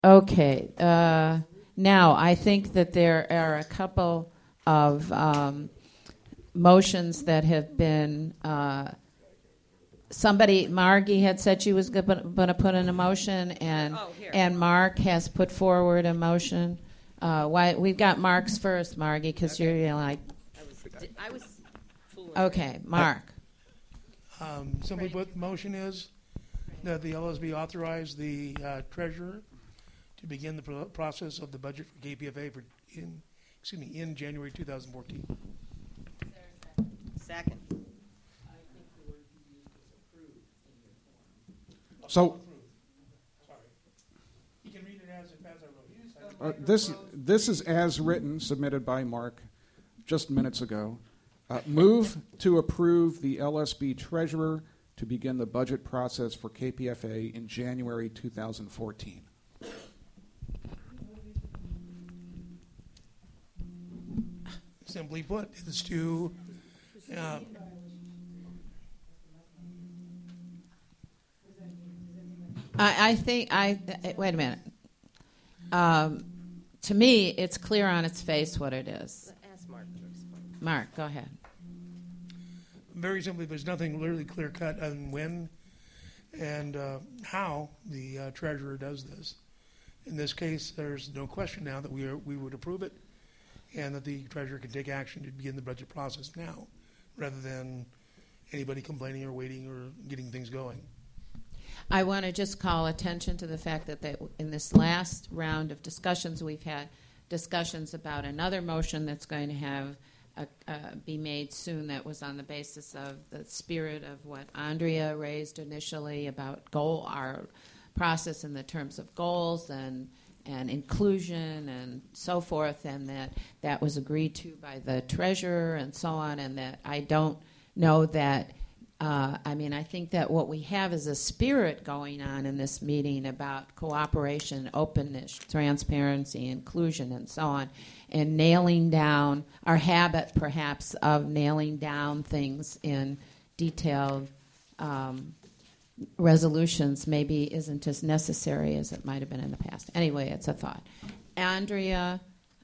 Okay. Now, I think that there are a couple of motions that have been. Somebody, Margie had said she was going to put in a motion, and Mark has put forward a motion. Why we've got Mark's first, Margie, because you're like. I was fooling. Okay, Mark. Simply put, the motion is that the LSB authorize the treasurer to begin the process of the budget for KPFA in January 2014. Second. So Sorry. You can read it as I wrote. this is as written, submitted by Mark just minutes ago. Move to approve the LSB treasurer to begin the budget process for KPFA in January 2014. Simply put, it's to I think wait a minute. To me, it's clear on its face what it is. Ask Mark to explain. Mark, go ahead. very simply, there's nothing really clear cut on when and how the treasurer does this. In this case, there's no question now that we would approve it, and that the treasurer can take action to begin the budget process now, rather than anybody complaining or waiting or getting things going. I want to just call attention to the fact that in this last round of discussions, we've had discussions about another motion that's going to have be made soon that was on the basis of the spirit of what Andrea raised initially about our process in the terms of goals and inclusion and so forth, and that was agreed to by the treasurer and so on, and that I don't know that I think that what we have is a spirit going on in this meeting about cooperation, openness, transparency, inclusion, and so on, and nailing down our habit, perhaps, of nailing down things in detailed resolutions maybe isn't as necessary as it might have been in the past. Anyway, it's a thought. Andrea.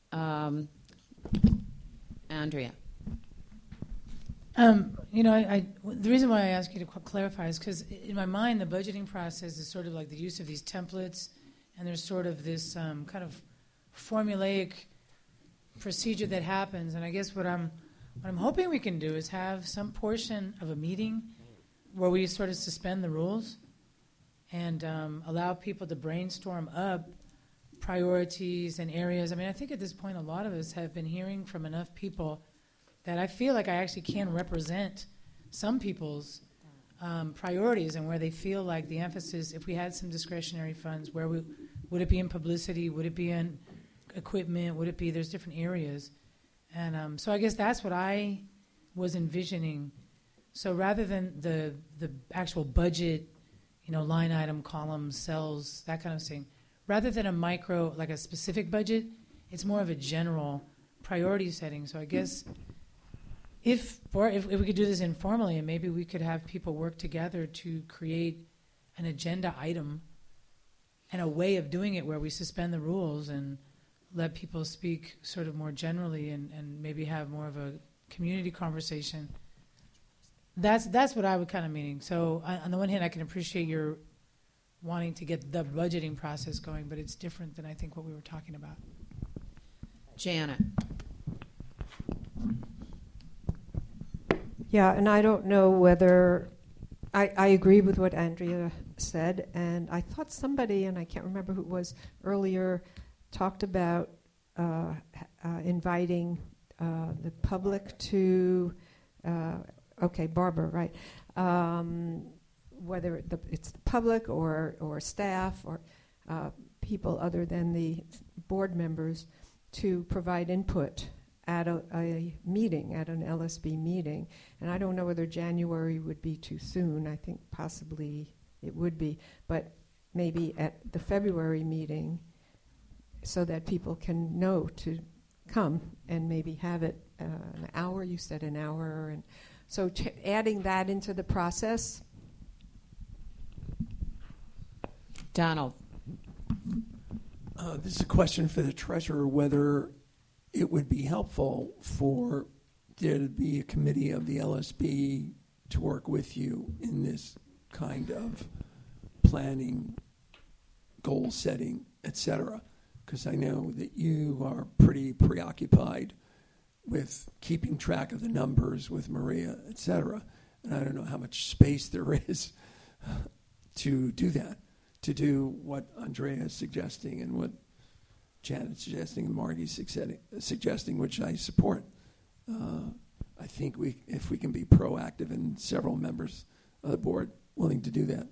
The reason why I ask you to clarify is because in my mind, the budgeting process is sort of like the use of these templates, and there's sort of this kind of formulaic procedure that happens. And I guess what I'm hoping we can do is have some portion of a meeting where we sort of suspend the rules and allow people to brainstorm up priorities and areas. I mean, I think at this point, a lot of us have been hearing from enough people that I feel like I actually can represent some people's priorities and where they feel like the emphasis, if we had some discretionary funds, would it be in publicity, would it be in equipment, would it be, there's different areas. And so I guess that's what I was envisioning. So rather than the actual budget, line item, columns, cells, that kind of thing, rather than a micro, like a specific budget, it's more of a general priority setting. So I guess if we could do this informally, and maybe we could have people work together to create an agenda item and a way of doing it where we suspend the rules and let people speak sort of more generally and maybe have more of a community conversation. That's what I would kind of meaning. So on the one hand, I can appreciate your wanting to get the budgeting process going, but it's different than I think what we were talking about. Janet. Yeah, and I don't know whether I agree with what Andrea said, and I thought somebody, and I can't remember who it was earlier, talked about inviting the public to, Barbara, right, whether it's the public or staff or people other than the board members to provide input at a meeting, at an LSB meeting. And I don't know whether January would be too soon. I think possibly it would be. But maybe at the February meeting so that people can know to come and maybe have it an hour. You said an hour. And so adding that into the process. Donald. This is a question for the treasurer, whether it would be helpful for there to be a committee of the LSB to work with you in this kind of planning, goal setting, etc. Because I know that you are pretty preoccupied with keeping track of the numbers with Maria, etc. And I don't know how much space there is to do that, to do what Andrea is suggesting and what Janet's suggesting and Margie's suggesting, which I support. I think if we can be proactive and several members of the board willing to do that.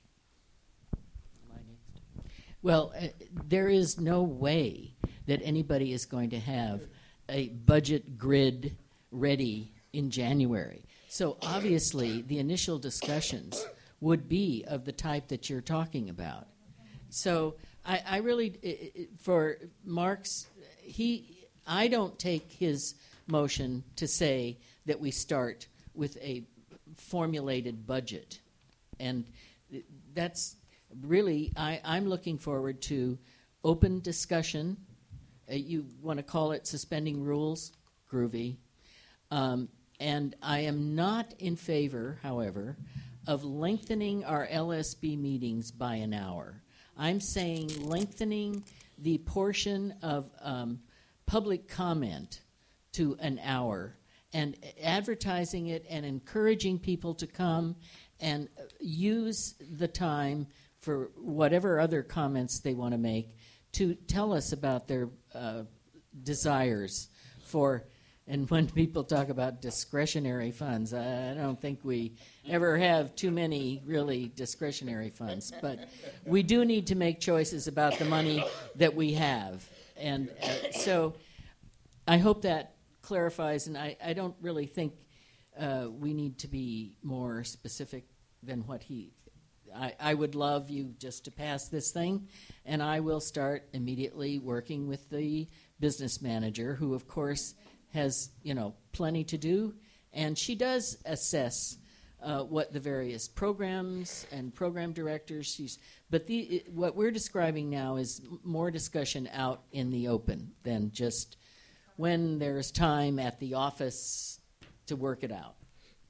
Well, there is no way that anybody is going to have a budget grid ready in January. So obviously, the initial discussions would be of the type that you're talking about. So I really, for Mark's, I don't take his motion to say that we start with a formulated budget. And that's really, I'm looking forward to open discussion. You want to call it suspending rules? Groovy. And I am not in favor, however, of lengthening our LSB meetings by an hour. I'm saying lengthening the portion of public comment to an hour and advertising it and encouraging people to come and use the time for whatever other comments they want to make to tell us about their desires for. And when people talk about discretionary funds, I don't think we ever have too many really discretionary funds. But we do need to make choices about the money that we have. And so I hope that clarifies. And I don't really think we need to be more specific than what he... I would love you just to pass this thing, and I will start immediately working with the business manager, who, of course, has, plenty to do, and she does assess what the various programs and program directors but what we're describing now is more discussion out in the open than just when there's time at the office to work it out.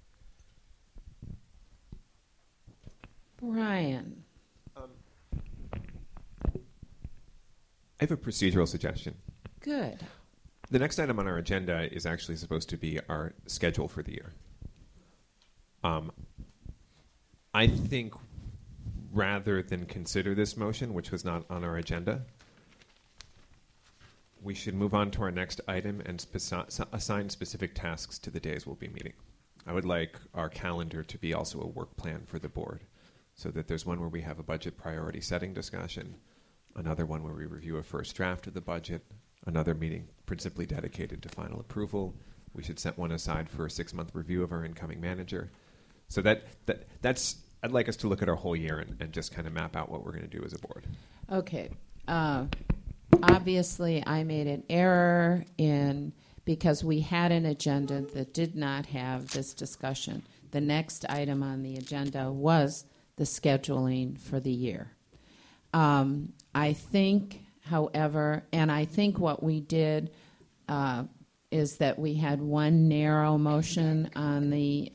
Brian. I have a procedural suggestion. Good. The next item on our agenda is actually supposed to be our schedule for the year. I think rather than consider this motion, which was not on our agenda, we should move on to our next item and assign specific tasks to the days we'll be meeting. I would like our calendar to be also a work plan for the board, so that there's one where we have a budget priority setting discussion, another one where we review a first draft of the budget, another meeting principally dedicated to final approval. We should set one aside for a 6-month review of our incoming manager. So that's I'd like us to look at our whole year and just kind of map out what we're going to do as a board. Okay. Obviously, I made an error because we had an agenda that did not have this discussion. The next item on the agenda was the scheduling for the year. I think, however, and I think what we did is that we had one narrow motion on the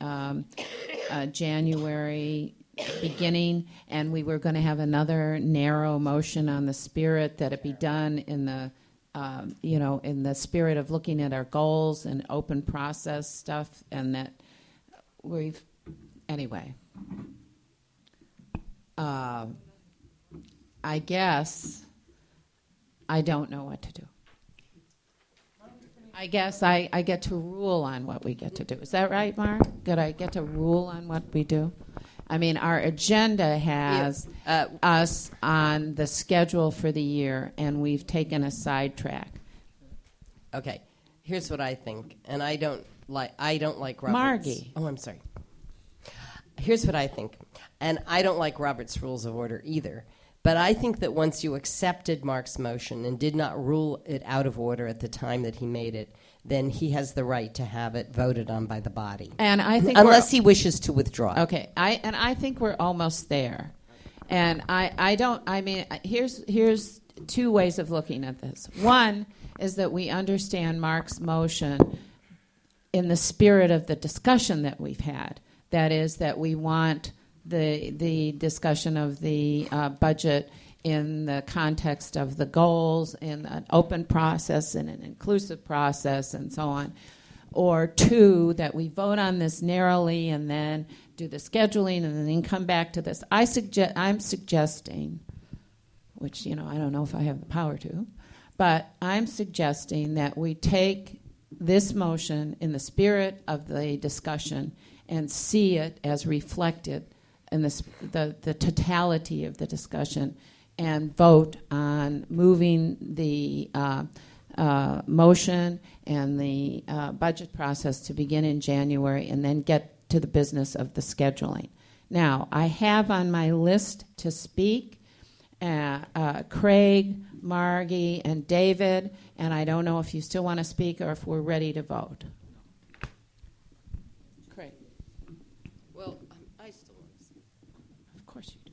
January beginning, and we were going to have another narrow motion on the spirit that it be done in the, in the spirit of looking at our goals and open process stuff, and that anyway. I guess I don't know what to do. I guess I get to rule on what we get to do. Is that right, Mark? Did I get to rule on what we do? I mean, our agenda has us on the schedule for the year, and we've taken a sidetrack. Okay, here's what I think, and I don't like Robert's. Margie. Oh, I'm sorry. Here's what I think, and I don't like Robert's Rules of Order either. But I think that once you accepted Mark's motion and did not rule it out of order at the time that he made it, then he has the right to have it voted on by the body. And I think unless he wishes to withdraw. Okay, I think we're almost there. And here's two ways of looking at this. One is that we understand Mark's motion in the spirit of the discussion that we've had. That is, that we want the discussion of the budget in the context of the goals, in an open process and an inclusive process, and so on. Or two, that we vote on this narrowly and then do the scheduling and then come back to this. I'm suggesting, which, I don't know if I have the power to, but I'm suggesting that we take this motion in the spirit of the discussion and see it as reflected in the totality of the discussion, and vote on moving the motion and the budget process to begin in January, and then get to the business of the scheduling. Now, I have on my list to speak Craig, Margie, and David, and I don't know if you still want to speak or if we're ready to vote. Craig. Well, I still want to speak. Of course you do.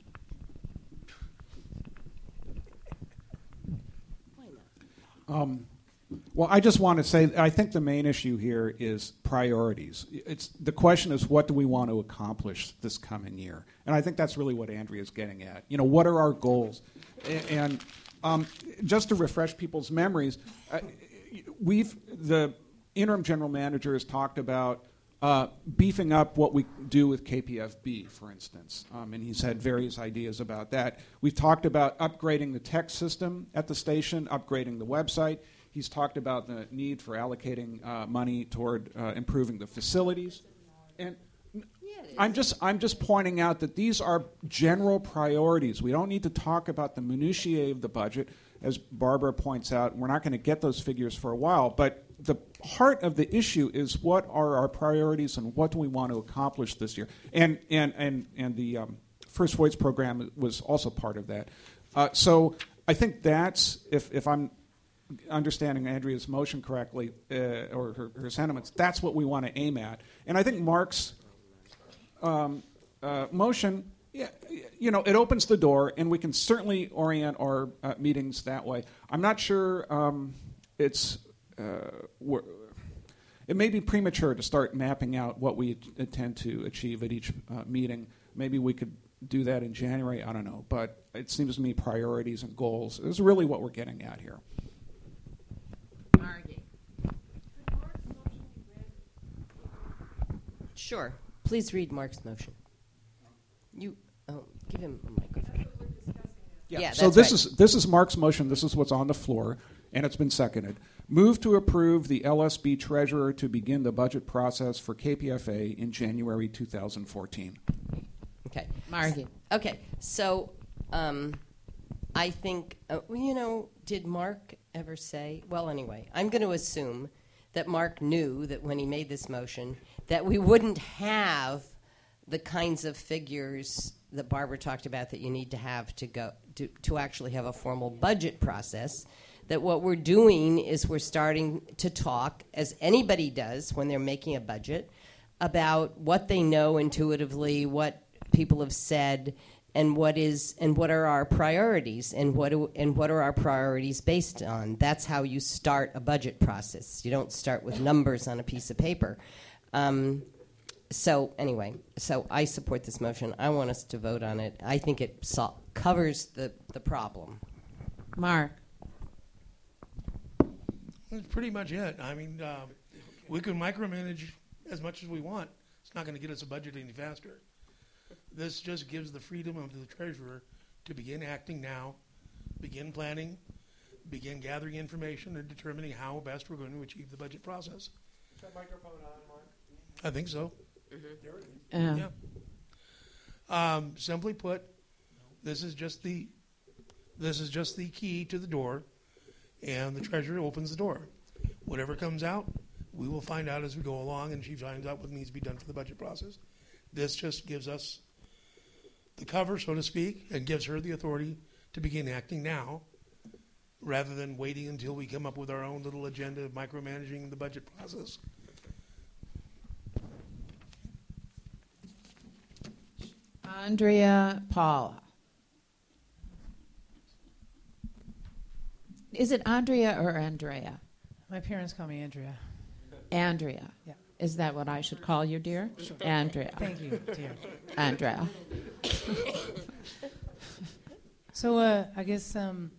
Why not? Well, I just want to say, I think the main issue here is priorities. The question is, what do we want to accomplish this coming year? And I think that's really what Andrea is getting at. What are our goals? And just to refresh people's memories, the interim general manager has talked about beefing up what we do with KPFB, for instance, and he's had various ideas about that. We've talked about upgrading the tech system at the station, upgrading the website. He's talked about the need for allocating money toward improving the facilities. And I'm just pointing out that these are general priorities. We don't need to talk about the minutiae of the budget. As Barbara points out, we're not going to get those figures for a while. But the heart of the issue is, what are our priorities and what do we want to accomplish this year? And the First Voice program was also part of that. So I think that's, if I'm understanding Andrea's motion correctly, or her sentiments, that's what we want to aim at. And I think Mark's motion, it opens the door, and we can certainly orient our meetings that way. I'm not sure it may be premature to start mapping out what we intend to achieve at each meeting. Maybe we could do that in January, I don't know. But it seems to me priorities and goals is really what we're getting at here. Margie. Sure. Please read Mark's motion. Give him a microphone. Yeah, so that's this is Mark's motion. This is what's on the floor, and it's been seconded. Move to approve the LSB treasurer to begin the budget process for KPFA in January 2014. Okay. Margie. Okay. So I think, did Mark ever say? Well, anyway, I'm going to assume that Mark knew that when he made this motion that we wouldn't have the kinds of figures that Barbara talked about that you need to have to actually have a formal budget process. That what we're doing is we're starting to talk, as anybody does when they're making a budget, about what they know intuitively, what people have said, and what are our priorities, and what are our priorities based on. That's how you start a budget process. You don't start with numbers on a piece of paper. So I support this motion. I want us to vote on it. I think it covers the problem. Mark. That's pretty much it. I mean, we can micromanage as much as we want. It's not going to get us a budget any faster. This just gives the freedom of the treasurer to begin acting now, begin planning, begin gathering information, and determining how best we're going to achieve the budget process. Is that microphone on, Mark? I think so. Mm-hmm. There it is. Yeah. Simply put, this is just the key to the door, and the treasurer opens the door. Whatever comes out, we will find out as we go along, and she finds out what needs to be done for the budget process. This just gives us the cover, so to speak, and gives her the authority to begin acting now, rather than waiting until we come up with our own little agenda of micromanaging the budget process. Andrea Paula. Is it Andrea or Andrea? My parents call me Andrea. Andrea. Yeah. Is that what I should call you, dear? Sure. Andrea. Thank you, dear. Andrea. So I guess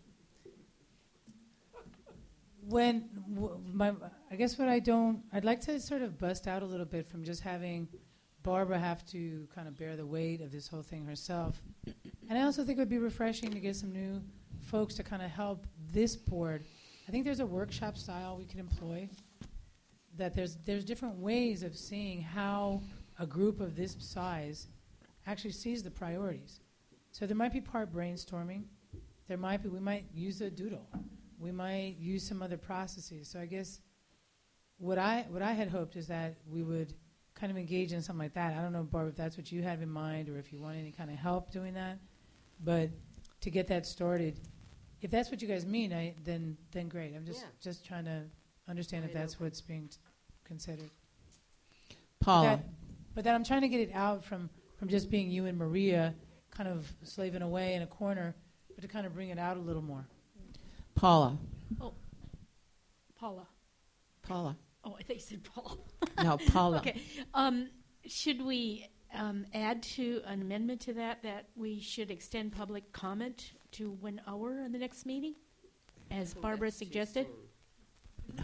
I'd like to sort of bust out a little bit from just having Barbara have to kind of bear the weight of this whole thing herself. And I also think it would be refreshing to get some new folks to kind of help this board. I think there's a workshop style we could employ, that there's different ways of seeing how a group of this size actually sees the priorities. So there might be part brainstorming. We might use a doodle. We might use some other processes. So I guess what I had hoped is that we would kind of engage in something like that. I don't know, Barb, if that's what you have in mind or if you want any kind of help doing that. But to get that started, if that's what you guys mean, then great. I'm just trying to understand if that's what's being considered. Paula. But that I'm trying to get it out from just being you and Maria kind of slaving away in a corner, but to kind of bring it out a little more. Paula. Oh, Paula. Paula. Oh, I thought you said Paul. No, Paula. Okay. Should we add to an amendment to that we should extend public comment to 1 hour on the next meeting, as Barbara suggested? No.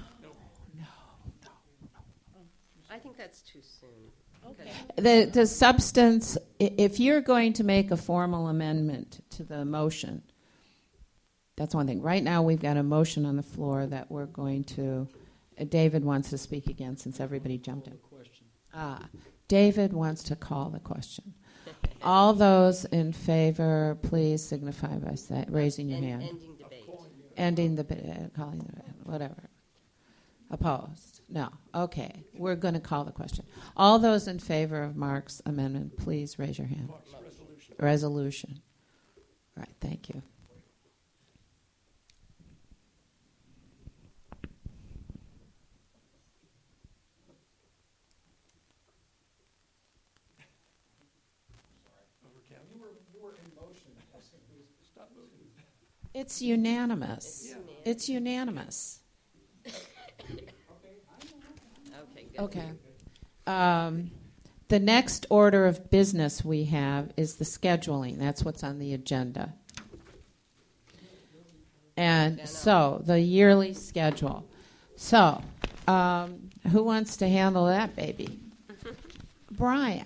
I think that's too soon. Okay. The substance, if you're going to make a formal amendment to the motion, that's one thing. Right now we've got a motion on the floor that we're going to, David wants to speak again since everybody jumped in. David wants to call the question. All those in favor, please signify by raising your hand. Ending debate. Ending the calling the whatever. Opposed? No. Okay. We're going to call the question. All those in favor of Mark's amendment, please raise your hand. Resolution. All right. Thank you. It's unanimous. It's unanimous. Okay. The next order of business we have is the scheduling. That's what's on the agenda. And so, the yearly schedule. So, who wants to handle that baby? Brian.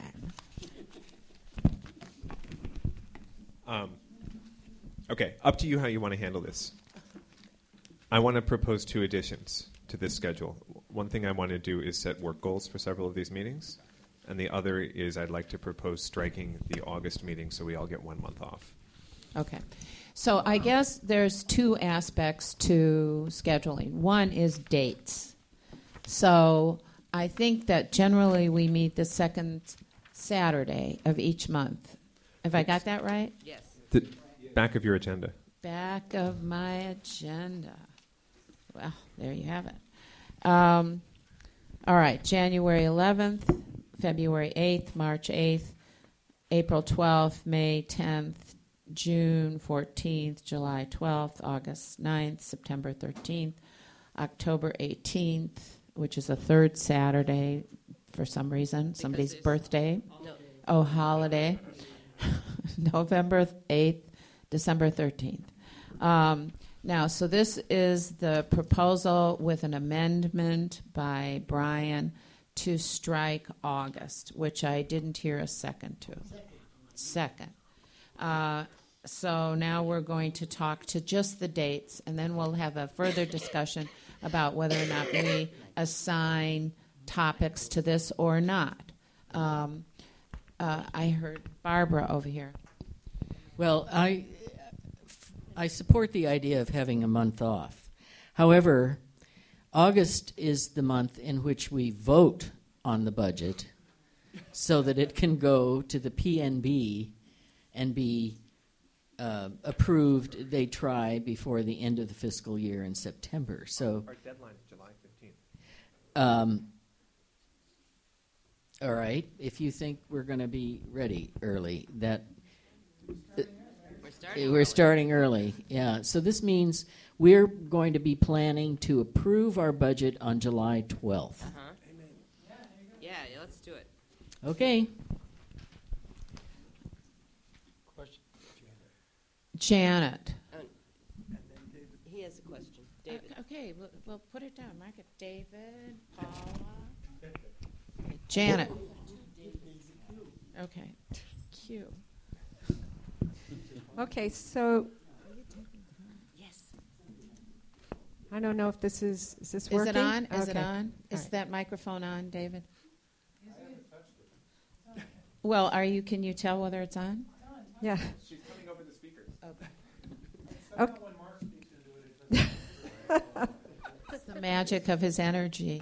Okay, up to you how you want to handle this. I want to propose 2 additions to this schedule. One thing I want to do is set work goals for several of these meetings, and the other is I'd like to propose striking the August meeting so we all get 1 month off. Okay. So I guess there's 2 aspects to scheduling. One is dates. So I think that generally we meet the second Saturday of each month. Have I got that right? Yes. The back of your agenda. Back of my agenda. Well, there you have it. All right, January 11th, February 8th, March 8th, April 12th, May 10th, June 14th, July 12th, August 9th, September 13th, October 18th, which is a third Saturday for some reason, somebody's birthday. Oh, holiday. November 8th, December 13th. Now, so this is the proposal with an amendment by Brian to strike August, which I didn't hear a second to. Second. So now we're going to talk to just the dates, and then we'll have a further discussion about whether or not we assign topics to this or not. I heard Barbara over here. Well, I support the idea of having a month off. However, August is the month in which we vote on the budget so that it can go to the PNB and be approved, they try, before the end of the fiscal year in September. So our deadline is July 15th. All right, if you think we're going to be ready early, that We're starting early, yeah. So this means we're going to be planning to approve our budget on July 12th. Yeah, let's do it. Okay. Janet. He has a question. David. Okay, we'll put it down. Mark it. David, Paula, Janet. Okay. Q. Okay, so Yes. I don't know if this is this Is working? it on? Is it Okay. on? Is right. that microphone on, David? Well, can you tell whether it's on? Yeah. She's coming over the speakers. Okay. It's the magic of his energy.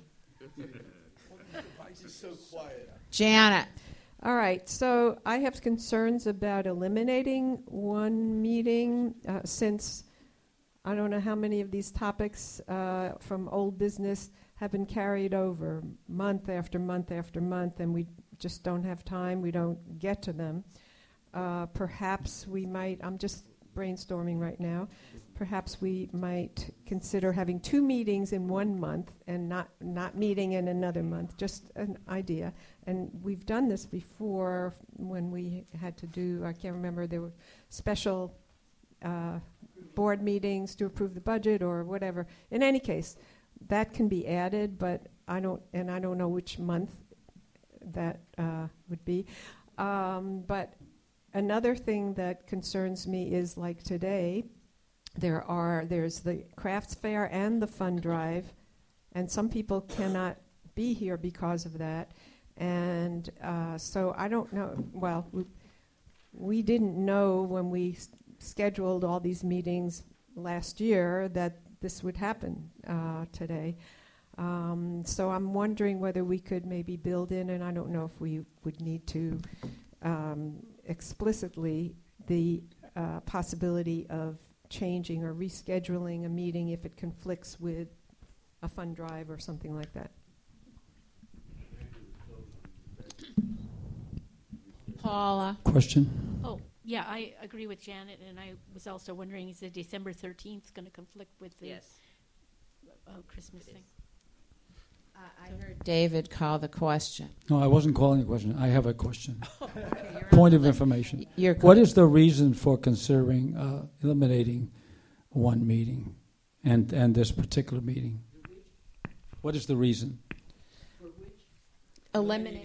Janet. All right, so I have concerns about eliminating one meeting since I don't know how many of these topics from old business have been carried over month after month after month, and we just don't have time. We don't get to them. Perhaps we might, I'm just brainstorming right now, perhaps we might consider having 2 meetings in 1 month and not meeting in another month, just an idea. And we've done this before when we had to do, I can't remember, there were special board meetings to approve the budget or whatever. In any case, that can be added, but I don't know which month that would be. But another thing that concerns me is like today, there's the crafts fair and the fund drive, and some people cannot be here because of that. And so I don't know. Well, we didn't know when we scheduled all these meetings last year that this would happen today. So I'm wondering whether we could maybe build in, and I don't know if we would need to explicitly, the possibility of changing or rescheduling a meeting if it conflicts with a fund drive or something like that. Paula. Question? Oh, yeah, I agree with Janet, and I was also wondering, is the December 13th going to conflict with the Christmas thing? I heard David call the question. No, I wasn't calling a question. I have a question. Point of information. What is the reason for considering eliminating one meeting and this particular meeting? What is the reason? Eliminating.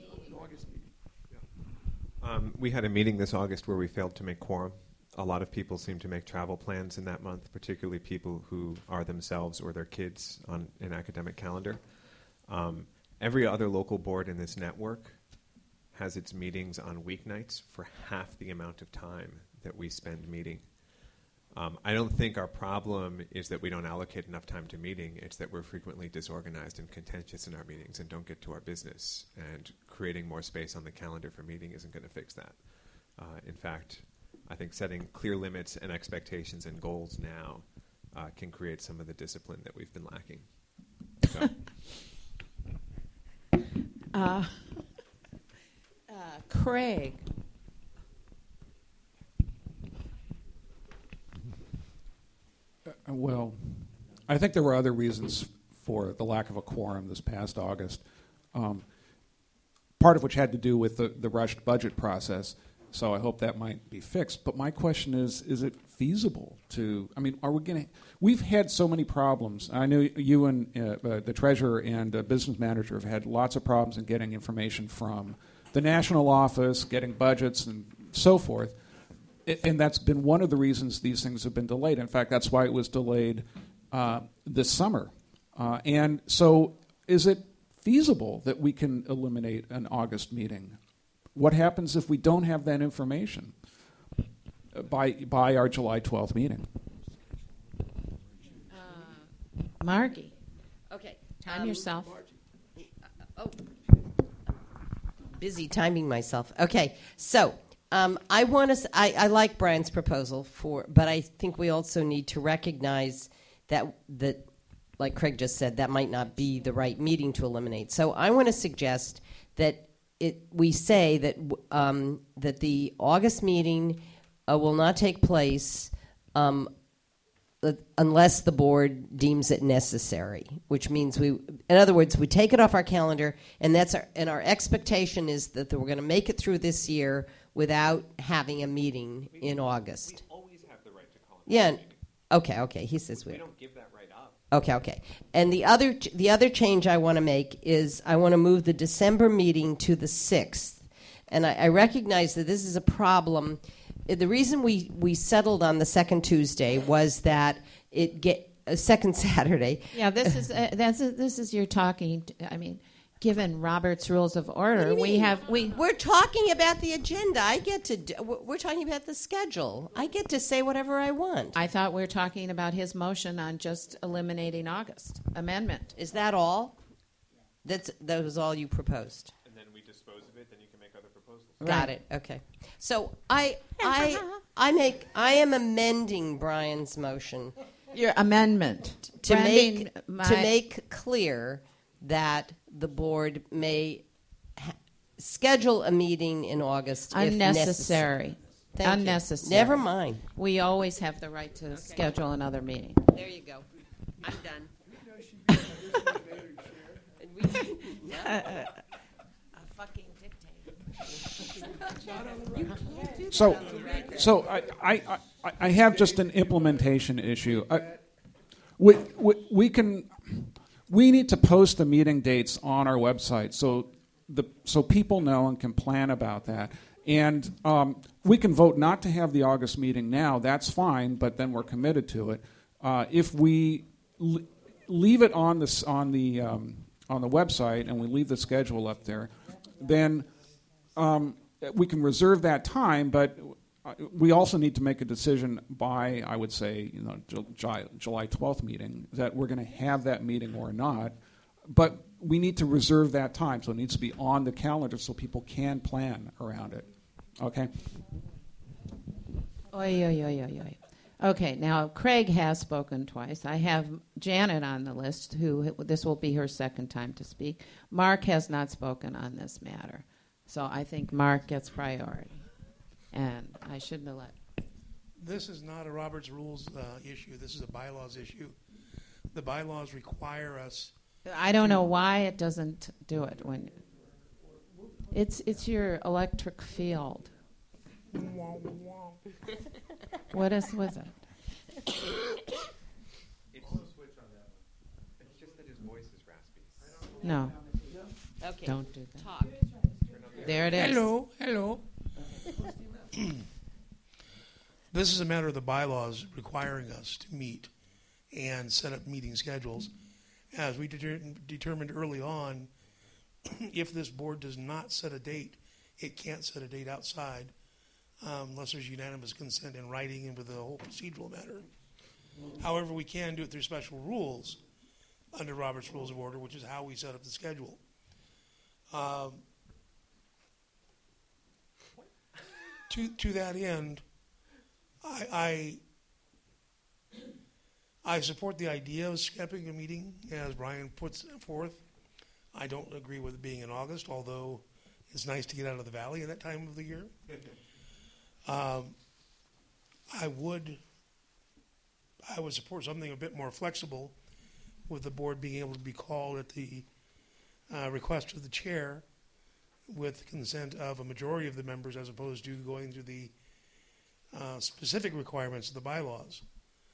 We had a meeting this August where we failed to make quorum. A lot of people seem to make travel plans in that month, particularly people who are themselves or their kids on an academic calendar. Every other local board in this network has its meetings on weeknights for half the amount of time that we spend meeting. I don't think our problem is that we don't allocate enough time to meeting. It's that we're frequently disorganized and contentious in our meetings and don't get to our business. And creating more space on the calendar for meeting isn't going to fix that. In fact, I think setting clear limits and expectations and goals now can create some of the discipline that we've been lacking. So. Craig. Well, I think there were other reasons for the lack of a quorum this past August, part of which had to do with the rushed budget process, so I hope that might be fixed. But my question is it feasible to, I mean, are we going to, we've had so many problems. I know you and the treasurer and business manager have had lots of problems in getting information from the national office, getting budgets and so forth. And that's been one of the reasons these things have been delayed. In fact, that's why it was delayed this summer. And so is it feasible that we can eliminate an August meeting? What happens if we don't have that information by our July 12th meeting? Margie. Okay. Time yourself. Busy timing myself. Okay, so I want to. I like Brian's proposal but I think we also need to recognize that like Craig just said, that might not be the right meeting to eliminate. So I want to suggest that we say that that the August meeting will not take place unless the board deems it necessary, which means in other words, we take it off our calendar, and our expectation is that we're going to make it through this year without having a meeting in August. We always have the right to call it. Yeah. Okay. He says we don't give that right up. Okay. And the other change I want to make is I want to move the December meeting to the 6th. And I recognize that this is a problem. The reason we settled on the second Tuesday was that second Saturday. Yeah, this is you're talking. Given Robert's Rules of Order, we're talking about the agenda. We're talking about the schedule. I get to say whatever I want. I thought we were talking about his motion on just eliminating August amendment. Is that all? That was all you proposed. And then we dispose of it. Then you can make other proposals. Got it. Okay. So I am amending Brian's motion. Your amendment to make clear that the board may schedule a meeting in August if necessary. Unnecessary. Never mind. We always have the right to schedule another meeting. There you go. I'm done. A fucking dictator. So I have just an implementation issue. We need to post the meeting dates on our website so people know and can plan about that. And we can vote not to have the August meeting now. That's fine, but then we're committed to it. If we leave it on the website and we leave the schedule up there, then we can reserve that time. But we also need to make a decision by, I would say, July 12th meeting that we're going to have that meeting or not. But we need to reserve that time, so it needs to be on the calendar so people can plan around it. Okay? Oy. Okay, now Craig has spoken twice. I have Janet on the list, who this will be her second time to speak. Mark has not spoken on this matter. So I think Mark gets priority. And I shouldn't have let. This is not a Robert's Rules issue. This is a bylaws issue. The bylaws require us. I don't know why it doesn't do it when it's your electric field. What is with it? It's just that his voice is raspy. No. Okay. Don't do that. Talk. There it is. Hello. This is a matter of the bylaws requiring us to meet and set up meeting schedules. As we determined early on, if this board does not set a date, it can't set a date outside unless there's unanimous consent in writing and with the whole procedural matter. However, we can do it through special rules under Robert's Rules of Order, which is how we set up the schedule. To that end, I support the idea of skipping a meeting, as Brian puts forth. I don't agree with it being in August, although it's nice to get out of the valley at that time of the year. I would support something a bit more flexible, with the board being able to be called at the request of the chair, with consent of a majority of the members, as opposed to going through the specific requirements of the bylaws.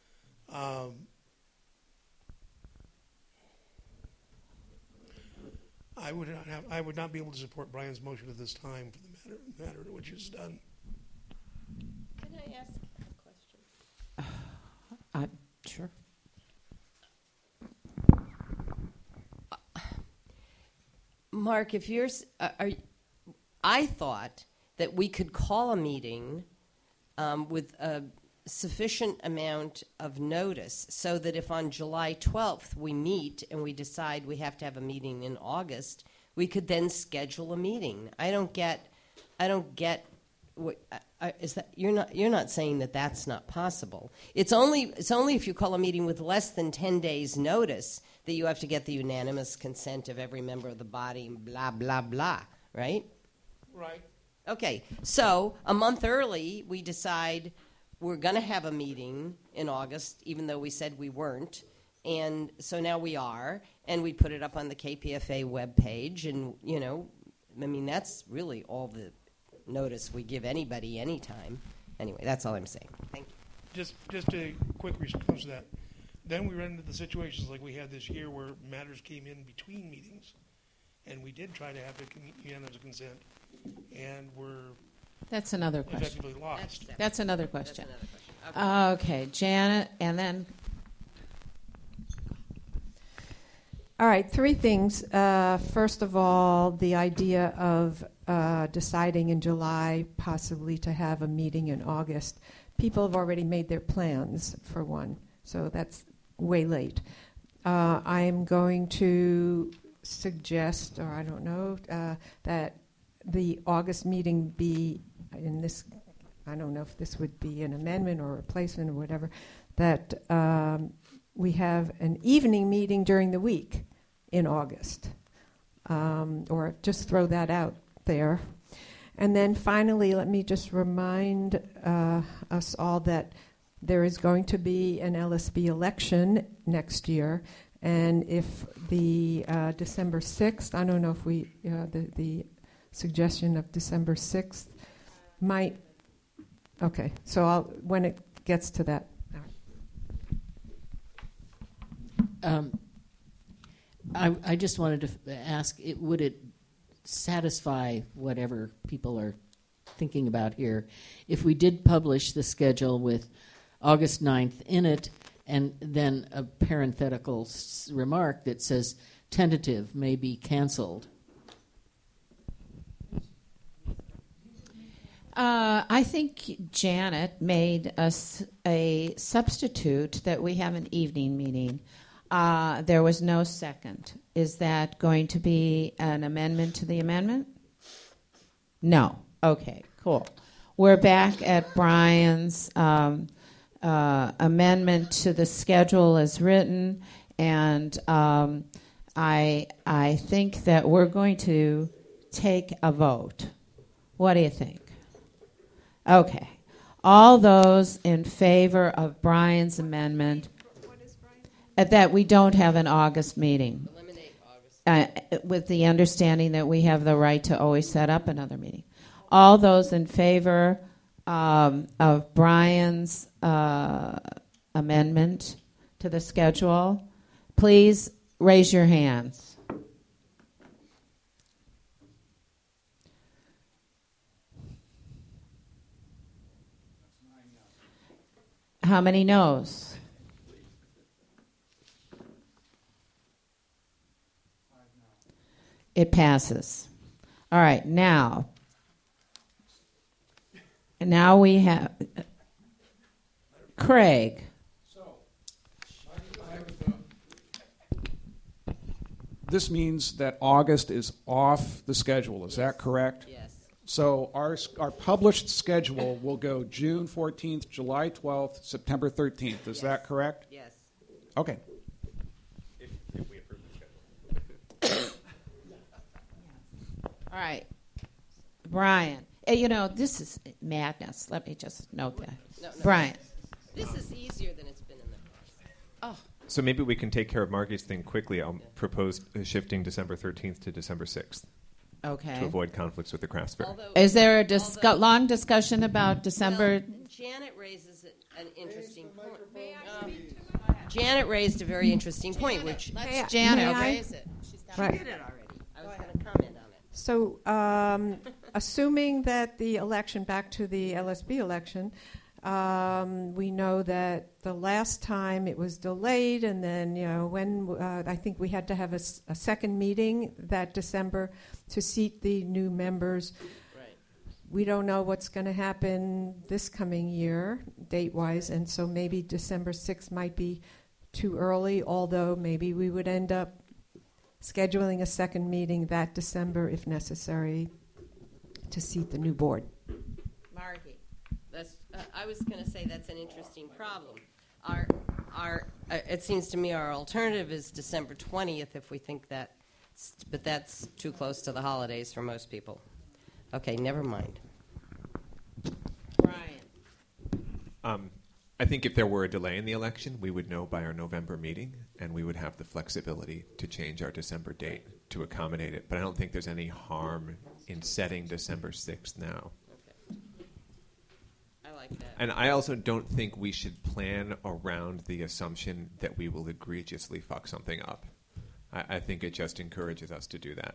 I would not be able to support Brian's motion at this time for the matter which is done. Can I ask a question? Sure. Mark, if you're, I thought that we could call a meeting with a sufficient amount of notice so that if on July 12th we meet and we decide we have to have a meeting in August, we could then schedule a meeting. I don't get what is that. You're not saying that that's not possible. It's only if you call a meeting with less than 10 days notice that you have to get the unanimous consent of every member of the body, blah, blah, blah, right? Right. Okay, so a month early, we decide we're going to have a meeting in August, even though we said we weren't. And so now we are, and we put it up on the KPFA webpage. And, you know, I mean, that's really all the notice we give anybody anytime. Anyway, that's all I'm saying. Thank you. Just a quick response to that. Then we run into the situations like we had this year where matters came in between meetings, and we did try to have a unanimous consent, and we're That's another question. effectively lost. That's another question. That's another question. Okay, Janet, and then All right, three things. First of all, the idea of deciding in July possibly to have a meeting in August. People have already made their plans, for one, so that's way late. I'm going to suggest, or I don't know, that the August meeting be in this, I don't know if this would be an amendment or a replacement or whatever, that we have an evening meeting during the week in August, or just throw that out there. And then finally, let me just remind us all that there is going to be an LSB election next year, and if the December 6th, I don't know if we, the suggestion of December 6th might, okay, so when it gets to that. I just wanted to ask, would it satisfy whatever people are thinking about here if we did publish the schedule with August 9th in it and then a parenthetical remark that says tentative may be canceled? I think Janet made us a substitute that we have an evening meeting. There was no second. Is that going to be an amendment to the amendment? No. Okay, cool. We're back at Brian's amendment to the schedule as written, and I think that we're going to take a vote. What do you think? Okay. All those in favor of Brian's amendment, that we don't have an August meeting, Eliminate August. with the understanding that we have the right to always set up another meeting. All those in favor of Brian's amendment to the schedule, please raise your hands. How many noes? It passes. All right, now we have Craig. This means that August is off the schedule. Is that correct? Yes. So our published schedule will go June 14th, July 12th, September 13th. Is that correct? Yes. Okay. If we approve the schedule. All right, Brian. You know, this is madness. Let me just note that. No. Brian. This is easier than it's been in the past. So maybe we can take care of Margie's thing quickly. I'll propose shifting December 13th to December 6th Okay. to avoid conflicts with the crafts fair. Although, Is there a although- long discussion about December? Well, Janet raises an interesting point. Janet raised a very interesting point, which Let's Janet may I? raise it. Right. did it already. I was going to comment on it. So, assuming that the election, back to the LSB election, we know that the last time it was delayed, and then, when I think we had to have a second meeting that December to seat the new members. Right. We don't know what's going to happen this coming year, date-wise, and so maybe December 6th might be too early, although maybe we would end up scheduling a second meeting that December, if necessary, to seat the new board. Margie. I was going to say that's an interesting problem. It seems to me our alternative is December 20th if we think that, but that's too close to the holidays for most people. Okay, never mind. Brian. I think if there were a delay in the election, we would know by our November meeting, and we would have the flexibility to change our December date to accommodate it. But I don't think there's any harm in setting December 6th now. I like that. And I also don't think we should plan around the assumption that we will egregiously fuck something up. I think it just encourages us to do that.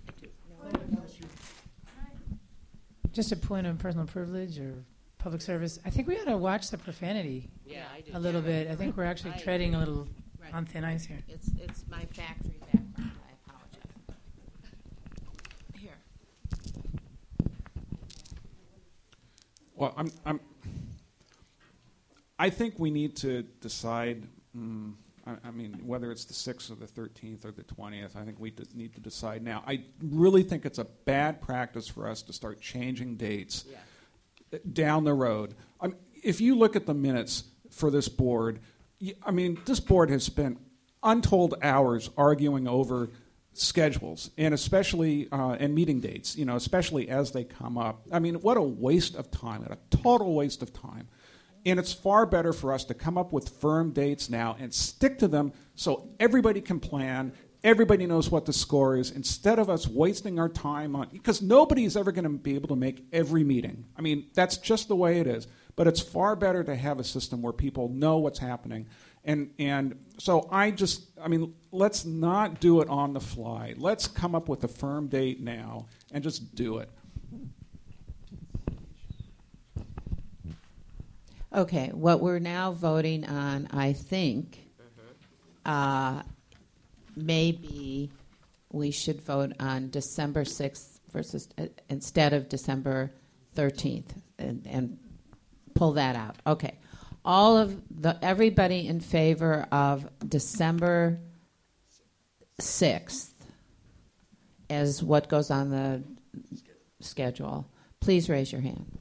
Just a point of personal privilege or public service. I think we ought to watch the profanity a little bit. I think we're actually treading a little on thin ice here. It's my factory background. I apologize. Here. Well, I think we need to decide. I mean, whether it's the 6th or the 13th or the 20th, I think we need to decide now. I really think it's a bad practice for us to start changing dates down the road. If you look at the minutes for this board, this board has spent untold hours arguing over schedules and especially and meeting dates, especially as they come up. I mean, what a waste of time, a total waste of time. And it's far better for us to come up with firm dates now and stick to them so everybody can plan, everybody knows what the score is, instead of us wasting our time on, because nobody's ever going to be able to make every meeting. I mean, that's just the way it is. But it's far better to have a system where people know what's happening. And so let's not do it on the fly. Let's come up with a firm date now and just do it. Okay, what we're now voting on, I think, maybe we should vote on December 6th versus instead of December 13th and pull that out. Okay. Everybody in favor of December 6th as what goes on the schedule, please raise your hand.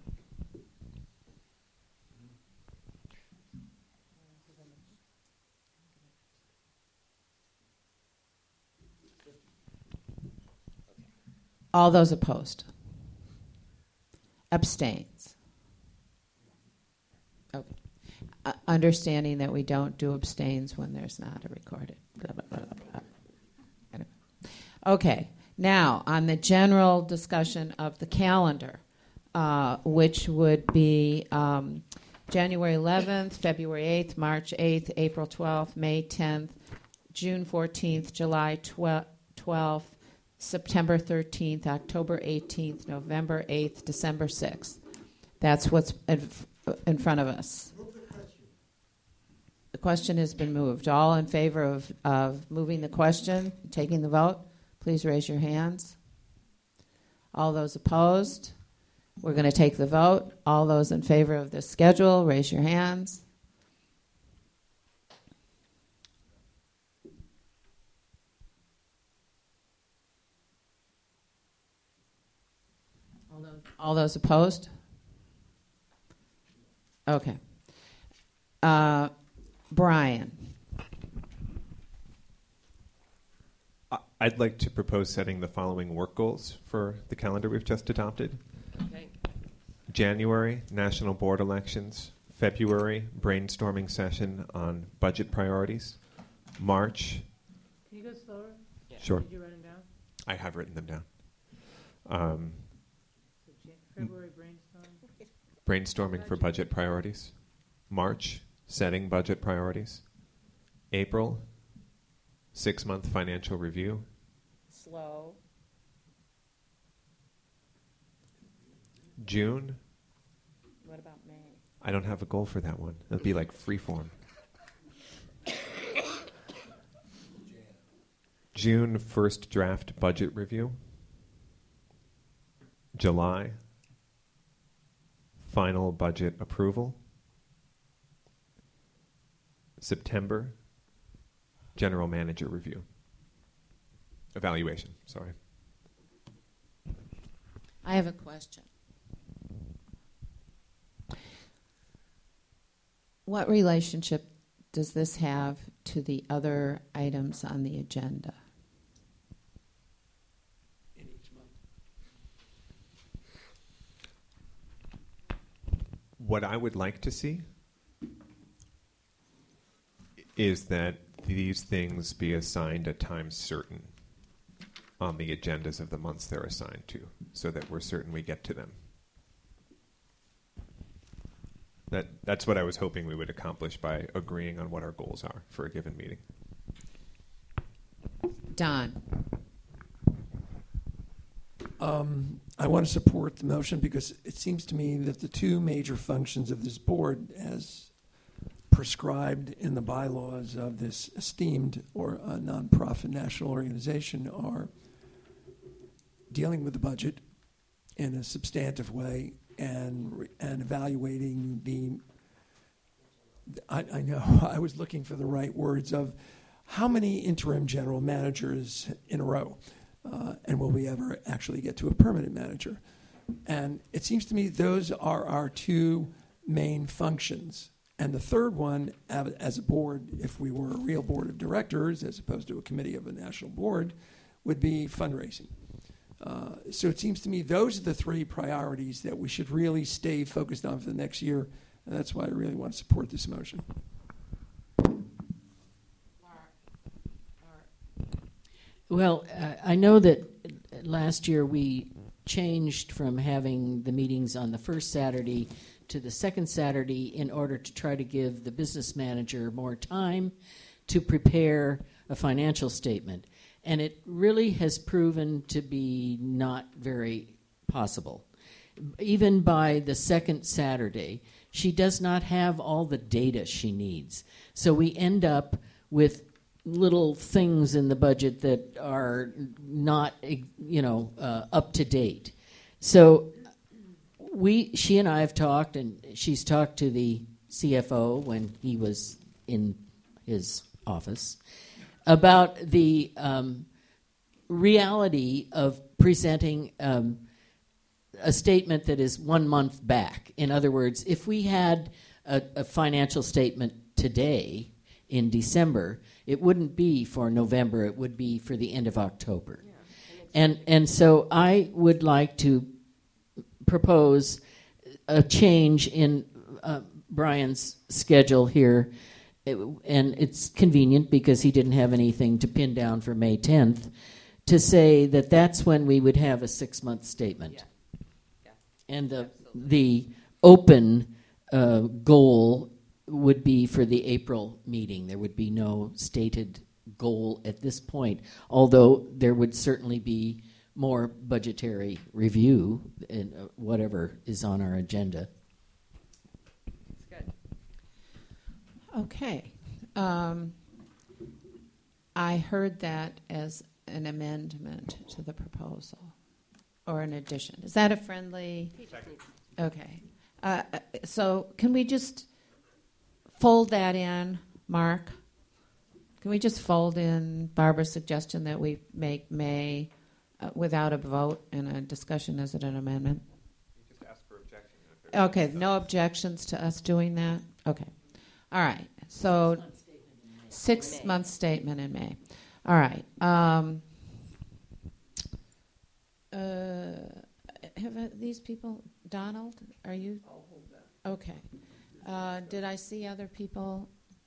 All those opposed? Abstains? Okay. Understanding that we don't do abstains when there's not a recorded. Blah, blah, blah, blah. Anyway. Okay. Now, on the general discussion of the calendar, which would be January 11th, February 8th, March 8th, April 12th, May 10th, June 14th, July 12th, September 13th, October 18th, November 8th, December 6th. That's what's in front of us. The question has been moved. All in favor of moving the question, taking the vote, please raise your hands. All those opposed? We're going to take the vote. All those in favor of this schedule, raise your hands. All those opposed? Okay. Brian. I'd like to propose setting the following work goals for the calendar we've just adopted. Okay. January, national board elections. February, brainstorming session on budget priorities. March. Can you go slower? Yeah. Sure. Did you write them down? I have written them down. February Brainstorming for budget priorities. March, setting budget priorities. April, 6-month financial review. Slow. June. What about May? I don't have a goal for that one. It'll be like freeform. June, first draft budget review. July, final budget approval. September, general manager review. Evaluation, sorry. I have a question. What relationship does this have to the other items on the agenda? In each month. what I would like to see is that these things be assigned at times certain on the agendas of the months they're assigned to, so that we're certain we get to them. That's what I was hoping we would accomplish by agreeing on what our goals are for a given meeting. Don. I want to support the motion because it seems to me that the two major functions of this board, as prescribed in the bylaws of this esteemed or nonprofit national organization, are dealing with the budget in a substantive way and evaluating the. I know I was looking for the right words of how many interim general managers in a row. And will we ever actually get to a permanent manager? And it seems to me those are our two main functions. And the third one, as a board, if we were a real board of directors, as opposed to a committee of a national board, would be fundraising. So it seems to me those are the three priorities that we should really stay focused on for the next year. And that's why I really want to support this motion. Well, I know that last year we changed from having the meetings on the first Saturday to the second Saturday in order to try to give the business manager more time to prepare a financial statement. And it really has proven to be not very possible. Even by the second Saturday, she does not have all the data she needs. So we end up with little things in the budget that are not, up to date. So she and I have talked, and she's talked to the CFO when he was in his office about the reality of presenting a statement that is 1 month back. In other words, if we had a financial statement today in December, it wouldn't be for November, it would be for the end of October. Yeah. And so I would like to propose a change in Brian's schedule here, and it's convenient because he didn't have anything to pin down for May 10th, to say that that's when we would have a 6-month statement. Yeah. Yeah. And the open goal would be for the April meeting. There would be no stated goal at this point, although there would certainly be more budgetary review and whatever is on our agenda. That's good. Okay. I heard that as an amendment to the proposal or an addition. Is that a friendly? Second. Okay. So can we just fold that in, Mark? Can we just fold in Barbara's suggestion that we make May without a vote and a discussion as an amendment? You just ask for objections. Okay, no objections to us doing that? Okay. All right. So 6-month statement in May. All right. Have these people, Donald, are you? I'll hold that. Okay. Did I see other people?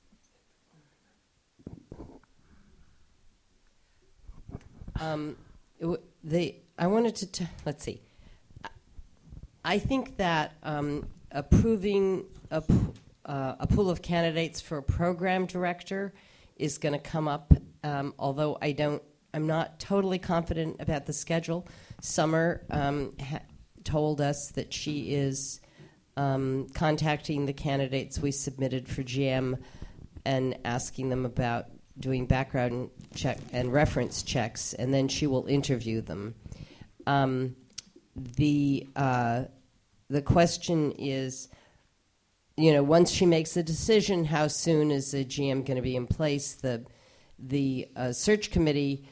I wanted to let's see. I think that approving a pool of candidates for a program director is going to come up. Although I'm not totally confident about the schedule. Summer told us that she is contacting the candidates we submitted for GM and asking them about doing background check and reference checks, and then she will interview them. The question is, once she makes a decision, how soon is the GM going to be in place? The search committee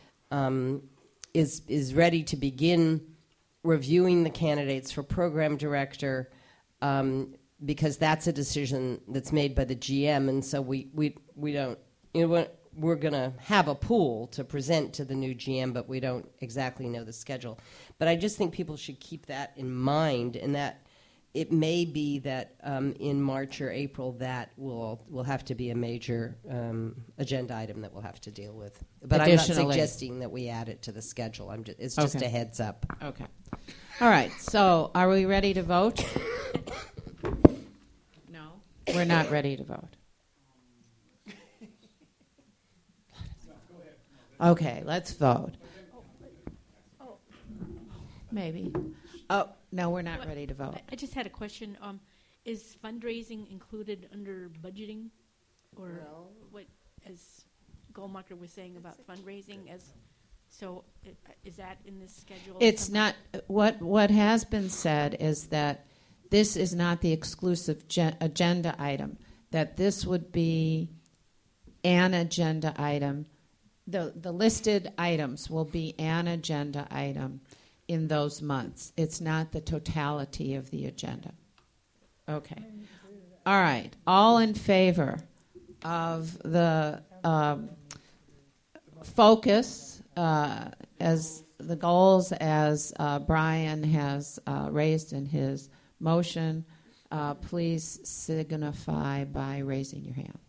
is ready to begin reviewing the candidates for program director, because that's a decision that's made by the GM, and so we don't, we're going to have a pool to present to the new GM, but we don't exactly know the schedule. But I just think people should keep that in mind, and that it may be that in March or April that will have to be a major agenda item that we'll have to deal with. But I'm not suggesting that we add it to the schedule. It's just Okay. a heads up. Okay. All right. So, are we ready to vote? No, we're not ready to vote. Okay, let's vote. Maybe. Oh, no, we're not ready to vote. I just had a question. Is fundraising included under budgeting, or what? As Goldmacher was saying about fundraising, is that in this schedule? It's not. What has been said is that this is not the exclusive agenda item. That this would be an agenda item. The listed items will be an agenda item in those months. It's not the totality of the agenda. Okay. All right. All in favor of the focus as the goals as Brian has raised in his motion, please signify by raising your hand.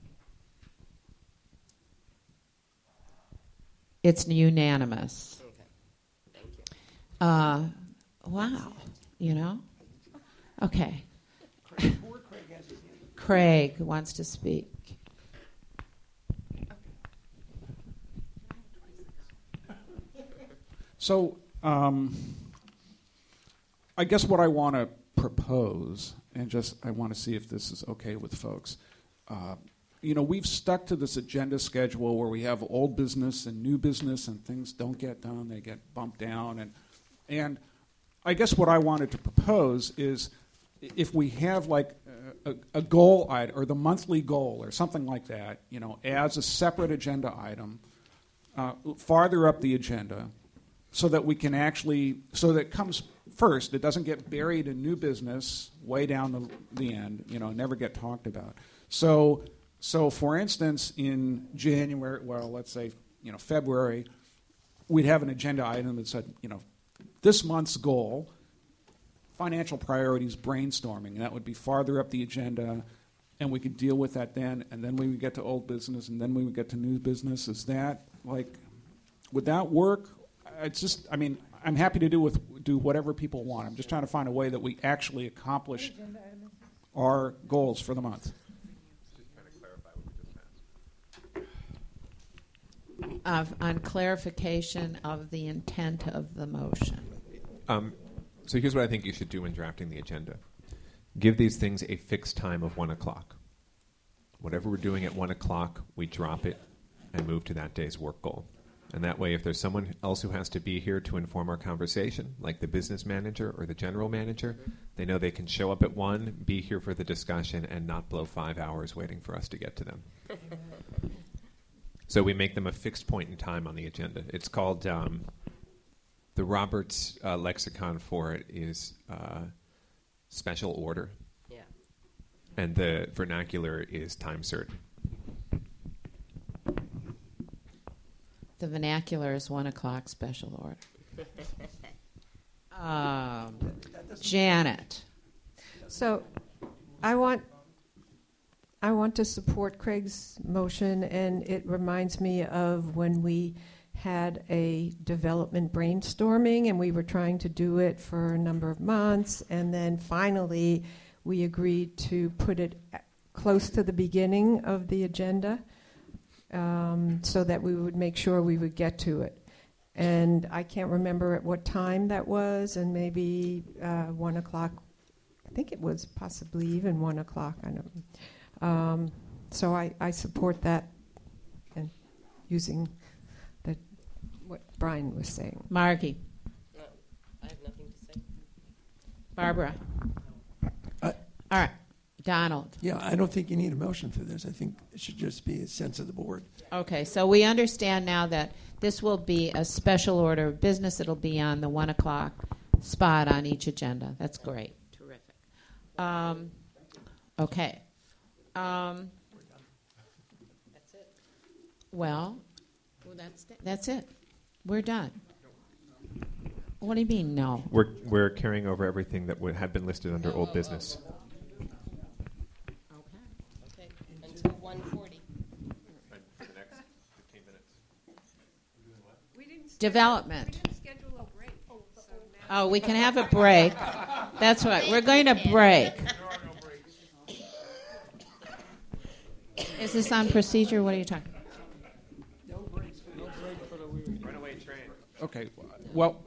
It's unanimous. Okay. Thank you. Wow. Okay. Craig wants to speak. So, I guess what I want to propose, and I want to see if this is okay with folks. We've stuck to this agenda schedule where we have old business and new business, and things don't get done; they get bumped down. And I guess what I wanted to propose is, if we have like a goal item or the monthly goal or something like that, as a separate agenda item, farther up the agenda, so that we can so that it comes first. It doesn't get buried in new business way down the end, never get talked about. So for instance, in January, let's say, February, we'd have an agenda item that said, this month's goal, financial priorities brainstorming, and that would be farther up the agenda, and we could deal with that then, and then we would get to old business, and then we would get to new business. Is that, would that work? I'm happy to do whatever people want. I'm just trying to find a way that we actually accomplish our goals for the month. On clarification of the intent of the motion. So here's what I think you should do when drafting the agenda. Give these things a fixed time of 1 o'clock. Whatever we're doing at 1 o'clock, we drop it and move to that day's work goal. And that way, if there's someone else who has to be here to inform our conversation, like the business manager or the general manager, they know they can show up at 1, be here for the discussion, and not blow 5 hours waiting for us to get to them. So we make them a fixed point in time on the agenda. It's called, the Roberts lexicon for it is special order. Yeah. And the vernacular is time certain. The vernacular is 1 o'clock special order. Janet. So I want to support Craig's motion, and it reminds me of when we had a development brainstorming, and we were trying to do it for a number of months, and then finally we agreed to put it close to the beginning of the agenda, so that we would make sure we would get to it. And I can't remember at what time that was, and maybe 1 o'clock. I think it was possibly even 1 o'clock. I don't. So I support that, and using what Brian was saying. Margie. No, I have nothing to say. Barbara. All right. Donald. Yeah, I don't think you need a motion for this. I think it should just be a sense of the board. Okay, so we understand now that this will be a special order of business. It'll be on the 1 o'clock spot on each agenda. That's great. Terrific. Okay. That's it. Well, that's it. We're done. What do you mean, no? We're carrying over everything that had been listed under old business. Okay. Until 1:40. For the next 15 minutes. Development. We didn't schedule a break. Oh, we can have a break. That's right. We're going to break. Is this on procedure? What are you talking about? Runaway train. Okay. Well,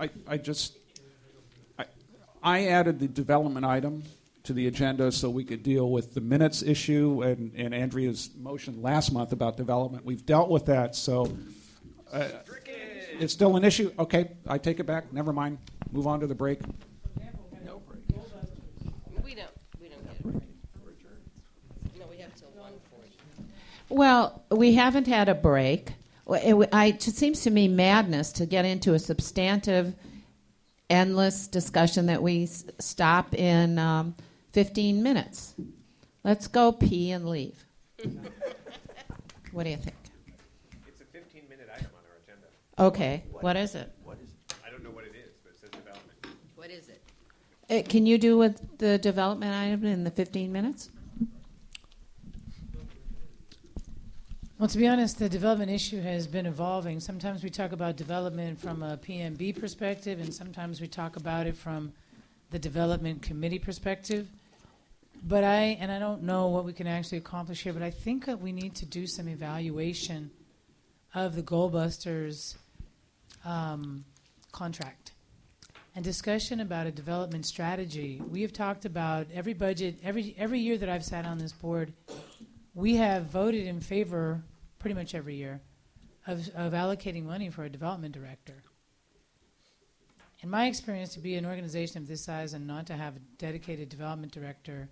I added the development item to the agenda so we could deal with the minutes issue and Andrea's motion last month about development. We've dealt with that, so it's still an issue. Okay, I take it back. Never mind. Move on to the break. No break. We don't get a break. No, we have till 1:40. Well, we haven't had a break. It seems to me madness to get into a substantive, endless discussion that we stop in 15 minutes. Let's go pee and leave. What do you think? It's a 15-minute item on our agenda. Okay, what is it? I don't know what it is, but it says development. What is it? Can you do with the development item in the 15 minutes? Well, to be honest, the development issue has been evolving. Sometimes we talk about development from a PMB perspective, and sometimes we talk about it from the development committee perspective. But I don't know what we can actually accomplish here, but I think that we need to do some evaluation of the Goalbusters contract and discussion about a development strategy. We have talked about every budget, every year that I've sat on this board, we have voted in favor pretty much every year of allocating money for a development director. In my experience, to be an organization of this size and not to have a dedicated development director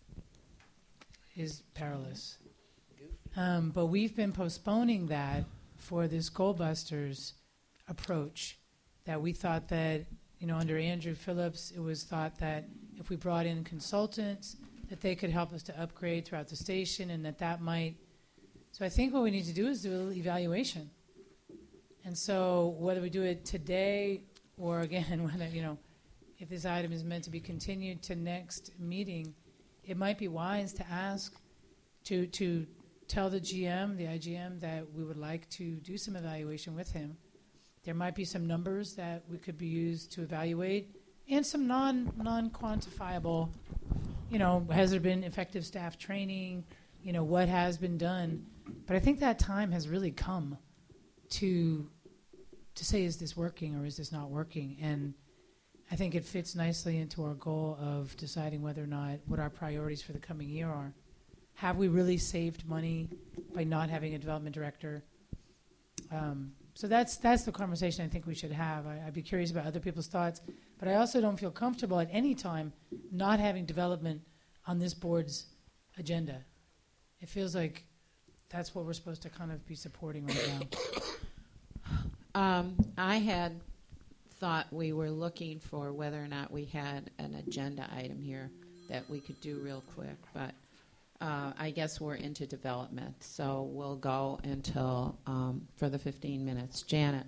is perilous. But we've been postponing that for this Goalbusters approach that we thought that, under Andrew Phillips, it was thought that if we brought in consultants, that they could help us to upgrade throughout the station and that might. So I think what we need to do is do a little evaluation. And so whether we do it today or again, whether, if this item is meant to be continued to next meeting, it might be wise to ask to tell the GM, the IGM, that we would like to do some evaluation with him. There might be some numbers that we could be used to evaluate and some non-quantifiable, has there been effective staff training, what has been done. But I think that time has really come to say, is this working or is this not working? And I think it fits nicely into our goal of deciding whether or not what our priorities for the coming year are. Have we really saved money by not having a development director? So that's the conversation I think we should have. I'd be curious about other people's thoughts, but I also don't feel comfortable at any time not having development on this board's agenda. It feels like that's what we're supposed to kind of be supporting right now. I had thought we were looking for whether or not we had an agenda item here that we could do real quick, but I guess we're into development, so we'll go until for the 15 minutes. Janet.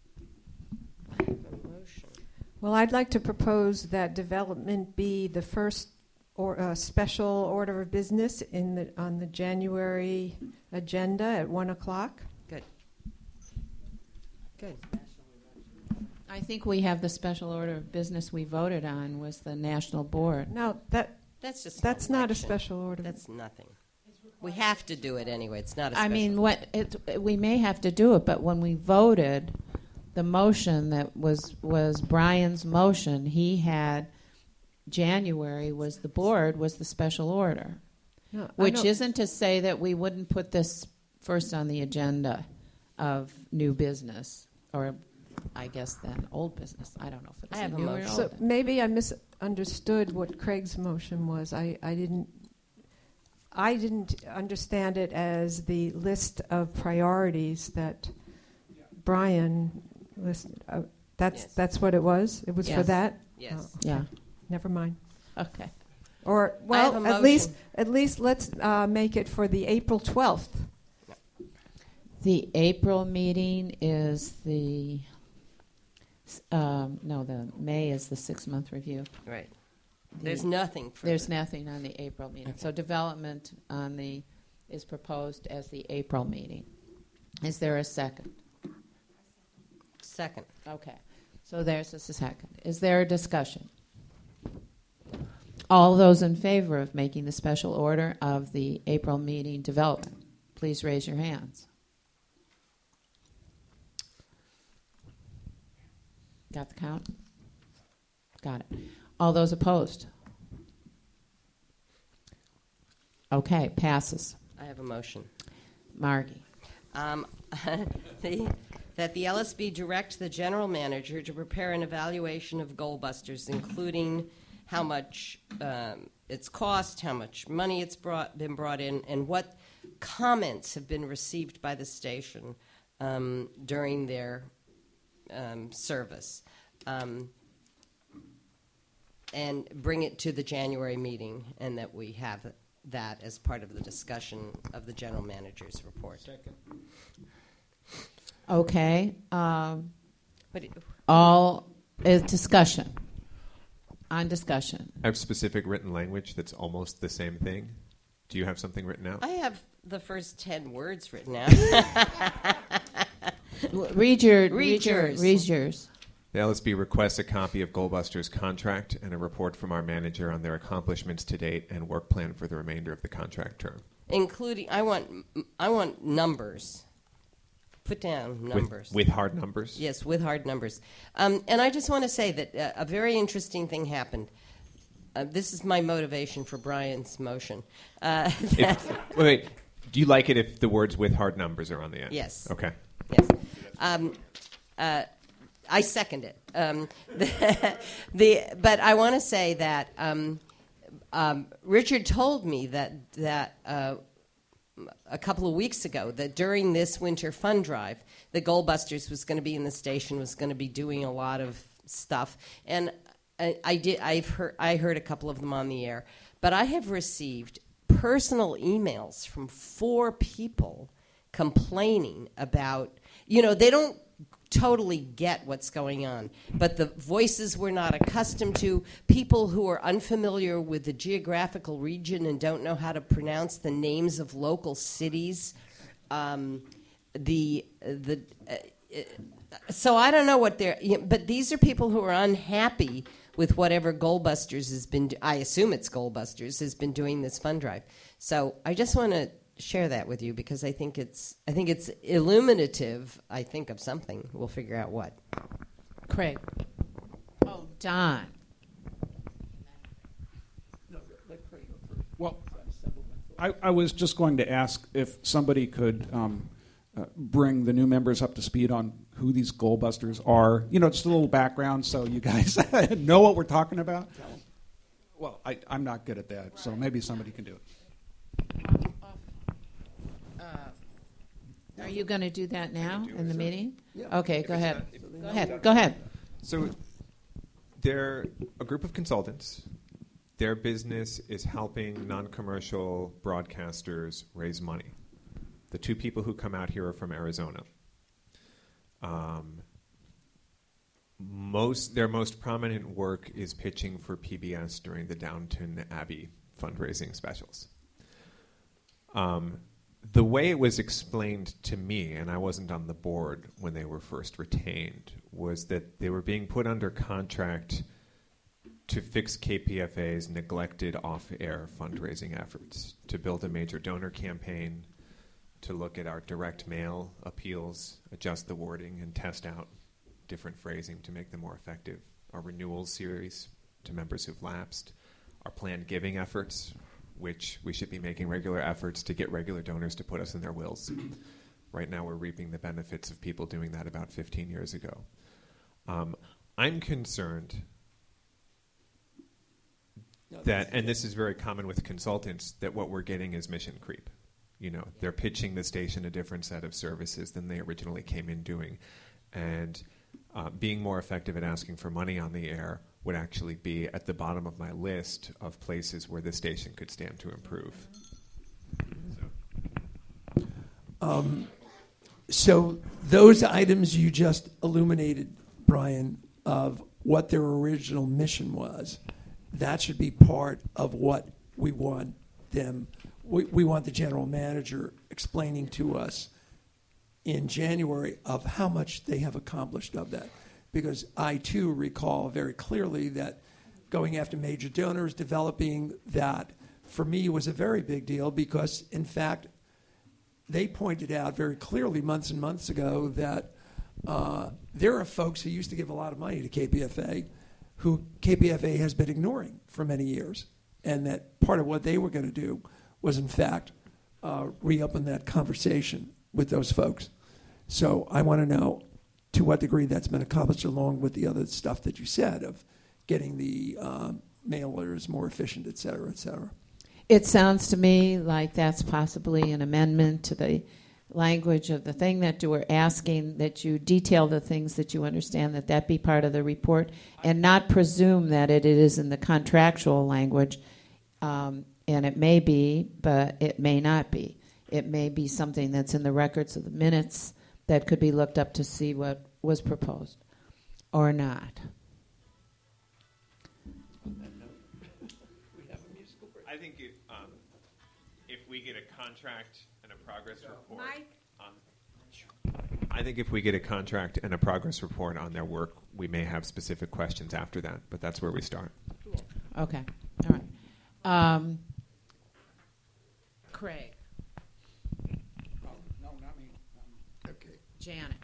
Well, I'd like to propose that development be the first special order of business on the January agenda at 1:00. Good. I think we have the special order of business we voted on was the national board. No, that's not a special order. That's nothing. We have to do it anyway. It's not a special. I mean, we may have to do it, but when we voted, the motion that was Brian's motion, he had January was the special order, no, which isn't to say that we wouldn't put this first on the agenda of new business, or I guess then old business. I don't know if it's I have a new or motion. old. So maybe I misunderstood what Craig's motion was. I didn't understand it as the list of priorities that Brian listed. That's what it was. It was for that. Yes. Oh, okay. Yeah. Never mind. Okay. Or at least let's make it for the April 12th. The April meeting is the No, the May is the 6-month review. Right. There's nothing for There's nothing on the April meeting. Okay. So development is proposed as the April meeting. Is there a second? Second. Okay. So there's a second. Is there a discussion? All those in favor of making the special order of the April meeting development, please raise your hands. Got the count? Got it. All those opposed? Okay, passes. I have a motion. Margie. That the LSB direct the general manager to prepare an evaluation of Goalbusters, including how much it's cost, how much money it's been brought in, and what comments have been received by the station during their service, and bring it to the January meeting, and that we have that as part of the discussion of the general manager's report. Second. Okay. But All is discussion. On discussion. I have specific written language that's almost the same thing. Do you have something written out? I have the first 10 words written out. Read yours. The LSB requests a copy of Goalbusters' contract and a report from our manager on their accomplishments to date and work plan for the remainder of the contract term. Including, I want numbers. Put down numbers. With hard numbers? Yes, with hard numbers. And I just want to say that a very interesting thing happened. This is my motivation for Brian's motion. Wait, do you like it if the words with hard numbers are on the end? Yes. Okay. Yes. I second it. But I want to say that Richard told me that a couple of weeks ago that during this winter fund drive, the Goalbusters was going to be in the station, was going to be doing a lot of stuff, and I heard a couple of them on the air, but I have received personal emails from 4 people complaining about, they don't totally get what's going on, but the voices we're not accustomed to, people who are unfamiliar with the geographical region and don't know how to pronounce the names of local cities. So I don't know what they're, but these are people who are unhappy with whatever Goalbusters has been, I assume it's Goalbusters, has been doing this fund drive. So I just want to share that with you because I think it's illuminative. I think of something. We'll figure out what. Craig. Oh, Don. Well, I was just going to ask if somebody could bring the new members up to speed on who these Goalbusters are. Just a little background so you guys know what we're talking about. Well, I'm not good at that, so maybe somebody can do it. Are you going to do that now in the meeting? Yeah. Okay, go ahead. Go ahead. So they're a group of consultants. Their business is helping non-commercial broadcasters raise money. The 2 people who come out here are from Arizona. Their most prominent work is pitching for PBS during the Downton Abbey fundraising specials. The way it was explained to me, and I wasn't on the board when they were first retained, was that they were being put under contract to fix KPFA's neglected off-air fundraising efforts, to build a major donor campaign, to look at our direct mail appeals, adjust the wording, and test out different phrasing to make them more effective, our renewal series to members who've lapsed, our planned giving efforts, which we should be making regular efforts to get regular donors to put us in their wills. Right now we're reaping the benefits of people doing that about 15 years ago. I'm concerned that, and this is very common with consultants, that what we're getting is mission creep. They're pitching the station a different set of services than they originally came in doing. And being more effective at asking for money on the air would actually be at the bottom of my list of places where the station could stand to improve. So those items you just illuminated, Brian, of what their original mission was. That should be part of what we want them. We want the general manager explaining to us in January of how much they have accomplished of that. Because I, too, recall very clearly that going after major donors, developing that, for me, was a very big deal because, in fact, they pointed out very clearly months and months ago that there are folks who used to give a lot of money to KPFA who KPFA has been ignoring for many years, and that part of what they were going to do was, in fact, reopen that conversation with those folks. So I want to know to what degree that's been accomplished along with the other stuff that you said of getting the mailers more efficient, et cetera, et cetera. It sounds to me like that's possibly an amendment to the language of the thing that you were asking, that you detail the things that you understand, that be part of the report, and not presume that it is in the contractual language. And it may be, but it may not be. It may be something that's in the records of the minutes that could be looked up to see what was proposed or not. I think if we get a contract and a progress report, I think if we get a contract and a progress report on their work, we may have specific questions after that. But that's where we start. Okay, all right. Craig. No, not me. Okay. Janet.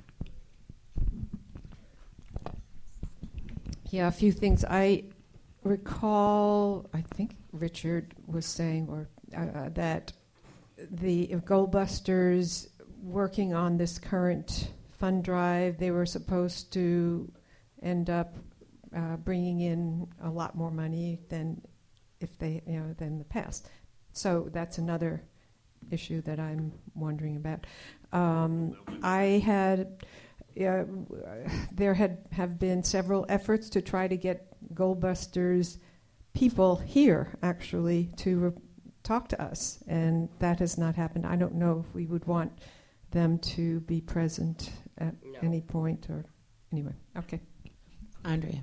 Yeah, a few things. I recall, I think Richard was saying, or that the Goldbusters working on this current fund drive, they were supposed to end up bringing in a lot more money than than the past. So that's another issue that I'm wondering about. There have been several efforts to try to get Goldbusters people here, actually, to talk to us, and that has not happened. I don't know if we would want them to be present at any point, or anyway. Okay, Andrea.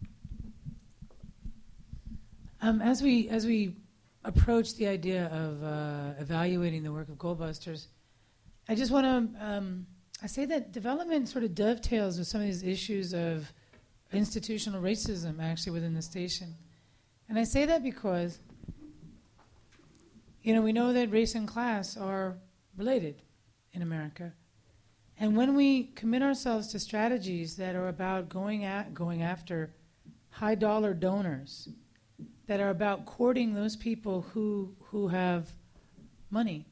As we approach the idea of evaluating the work of Goldbusters, I just want to I say that development sort of dovetails with some of these issues of institutional racism actually within the station. And I say that because, we know that race and class are related in America. And when we commit ourselves to strategies that are about going after high dollar donors, that are about courting those people who have money,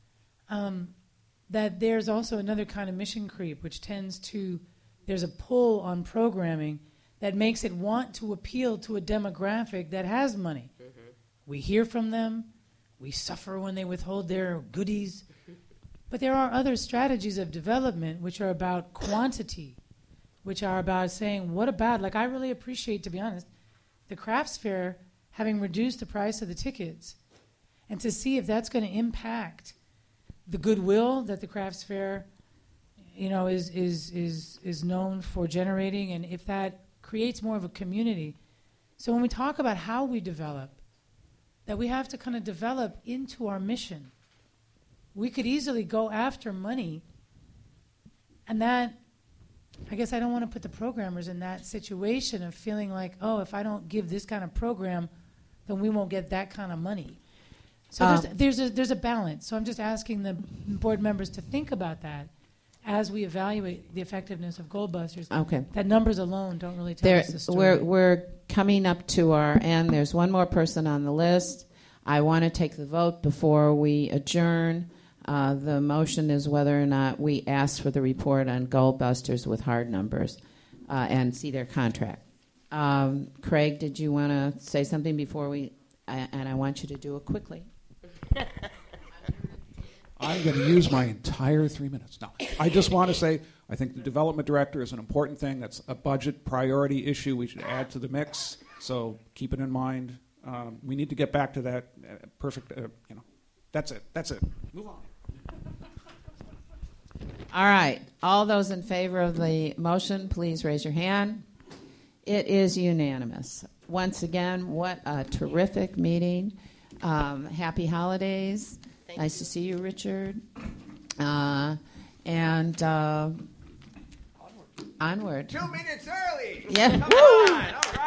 that there's also another kind of mission creep, which there's a pull on programming that makes it want to appeal to a demographic that has money. Mm-hmm. We hear from them. We suffer when they withhold their goodies. But there are other strategies of development which are about quantity, which are about saying, what about, I really appreciate, to be honest, the crafts fair having reduced the price of the tickets, and to see if that's going to impact the goodwill that the crafts fair, is known for generating, and if that creates more of a community. So when we talk about how we develop, that we have to kind of develop into our mission. We could easily go after money, and that, I guess I don't want to put the programmers in that situation of feeling like, if I don't give this kind of program, then we won't get that kind of money. So there's a balance. So I'm just asking the board members to think about that as we evaluate the effectiveness of Goldbusters. Okay. That numbers alone don't really tell us the story. We're coming up to our end. There's one more person on the list. I want to take the vote before we adjourn. The motion is whether or not we ask for the report on Goldbusters with hard numbers and see their contract. Craig, did you want to say something before we? And I want you to do it quickly. I'm going to use my entire 3 minutes. No, I just want to say I think the development director is an important thing. That's a budget priority issue we should add to the mix. So keep it in mind. We need to get back to that perfect. That's it. That's it. Move on. All right. All those in favor of the motion, please raise your hand. It is unanimous. Once again, what a terrific meeting. Happy holidays. Nice to see you, Richard. And onward. 2 minutes early. Yeah. Come on. All right.